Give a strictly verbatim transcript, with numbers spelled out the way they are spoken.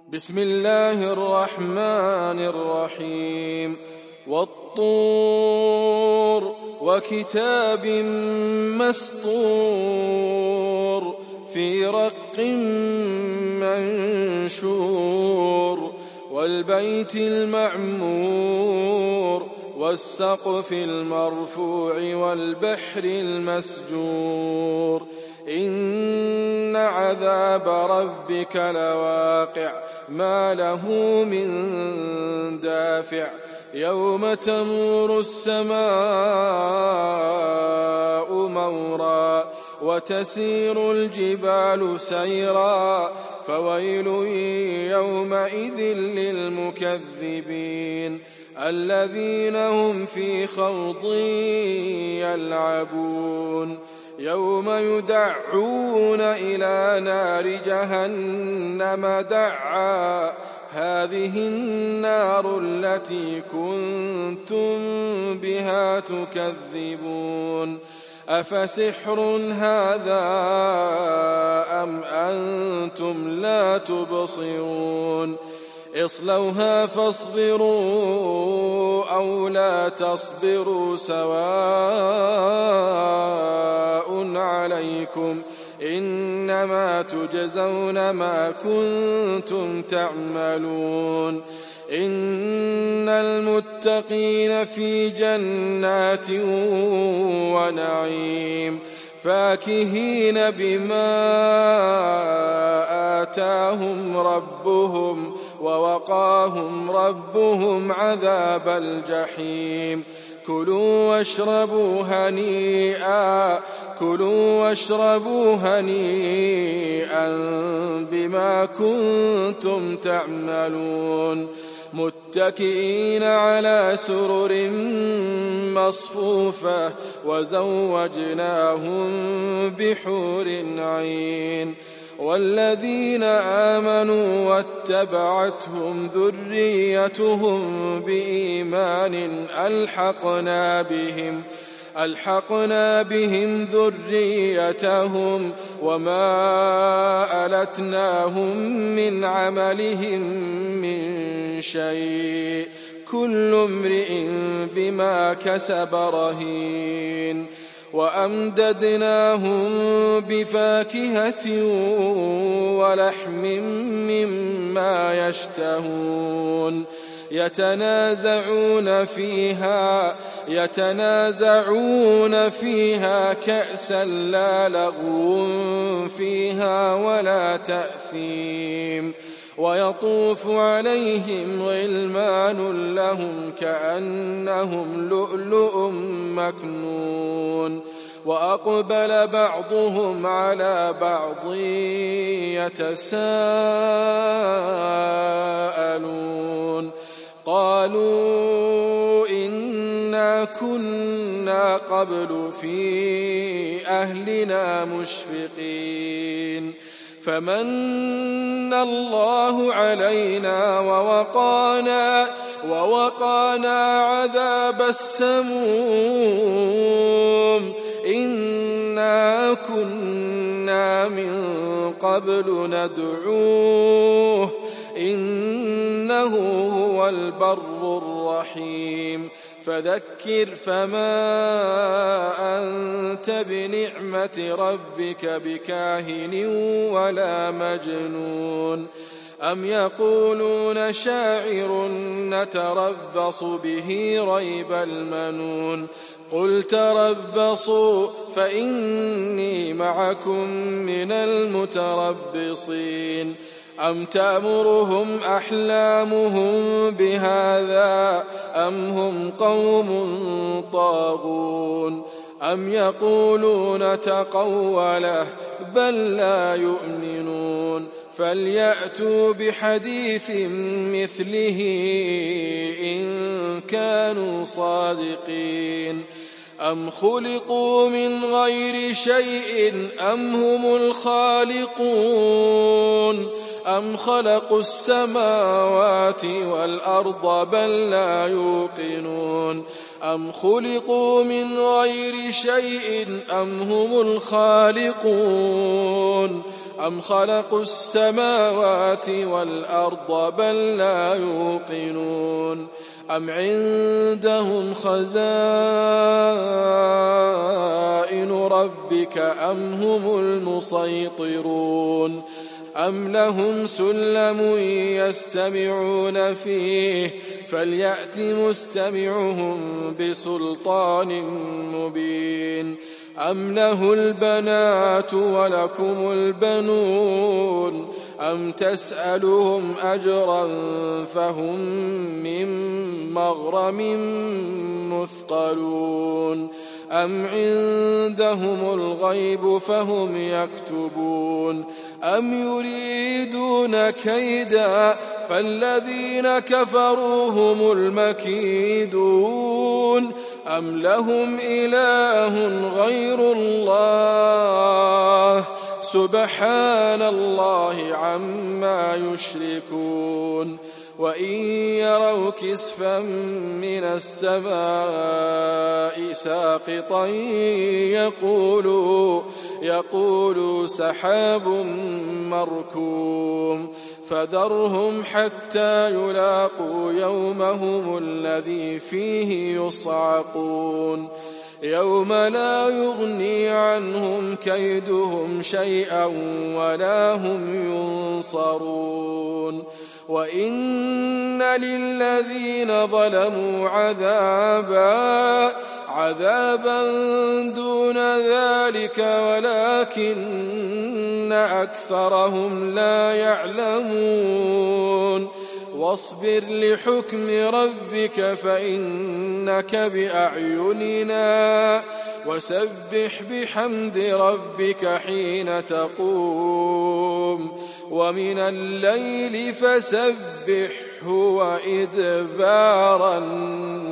بسم الله الرحمن الرحيم والطور وكتاب مسطور في رق منشور والبيت المعمور والسقف المرفوع والبحر المسجور إن عذاب ربك لواقع ما له من دافع يوم تمور السماء مورا وتسير الجبال سيرا فويل يومئذ للمكذبين الذين هم في خوض يلعبون يوم يدعون إلى نار جهنم دعا هذه النار التي كنتم بها تكذبون أفسحر هذا أم أنتم لا تبصرون اصلوها فاصبروا أو لا تصبروا سواء عليكم إنما تجزون ما كنتم تعملون إن المتقين في جنات ونعيم فاكهين بما آتاهم ربهم ووقاهم ربهم عذاب الجحيم كلوا واشربوا هنيئا كلوا واشربوا هنيئا بما كنتم تعملون متكئين على سرر مصفوفة وزوجناهم بحور عين والذين آمنوا واتبعتهم ذريتهم بإيمان ألحقنا بهم ألحقنا بهم ذريتهم وما ألتناهم من عملهم من شيء كل امرئ بما كسب رهين وأمددناهم بفاكهة ولحم مما يشتهون يتنازعون فيها يتنازعون فيها كأسا لا لغو فيها ولا تأثيم ويطوف عليهم غلمان لهم كأنهم لؤلؤ مكنون وأقبل بعضهم على بعض يتساءلون قالوا إنا كنا قبل في أهلنا مشفقين فمن الله علينا ووقانا ووقانا عذاب السموم إنا كنا من قبل ندعوه إنه هو البر الرحيم فذكر فما أنت بنعمة ربك بكاهن ولا مجنون أم يقولون شاعر نتربص به ريب المنون قل تربصوا فإني معكم من المتربصين أم تأمرهم أحلامهم بهذا أم هم قوم طاغون أم يقولون تقوله بل لا يؤمنون فليأتوا بحديث مثله إن كانوا صادقين أم خلقوا من غير شيء أم هم الخالقون أم خلقوا السماوات والأرض بل لا يوقنون أم خلقوا من غير شيء أم هم الخالقون أم خلقوا السماوات والأرض بل لا يوقنون أم عندهم خزائن ربك أم هم المسيطرون أم لهم سلم يستمعون فيه فليأت مستمعهم بسلطان مبين أم له البنات ولكم البنون أم تسألهم أجرا فهم من مغرم مثقلون أم عندهم الغيب فهم يكتبون أم يريدون كيدا فالذين كفروا هم المكيدون أم لهم إله غير الله سبحان الله عما يشركون وإن يروا كسفا من السماء ساقطا يقولوا, يقولوا سحاب مركوم فذرهم حتى يلاقوا يومهم الذي فيه يصعقون يوم لا يغني عنهم كيدهم شيئا ولا هم ينصرون وإن للذين ظلموا عذابا عذابا دون ذلك ولكن أكثرهم لا يعلمون واصبر لحكم ربك فإنك بأعيننا وسبح بحمد ربك حين تقوم ومن الليل فسبحه وإدبار النجوم.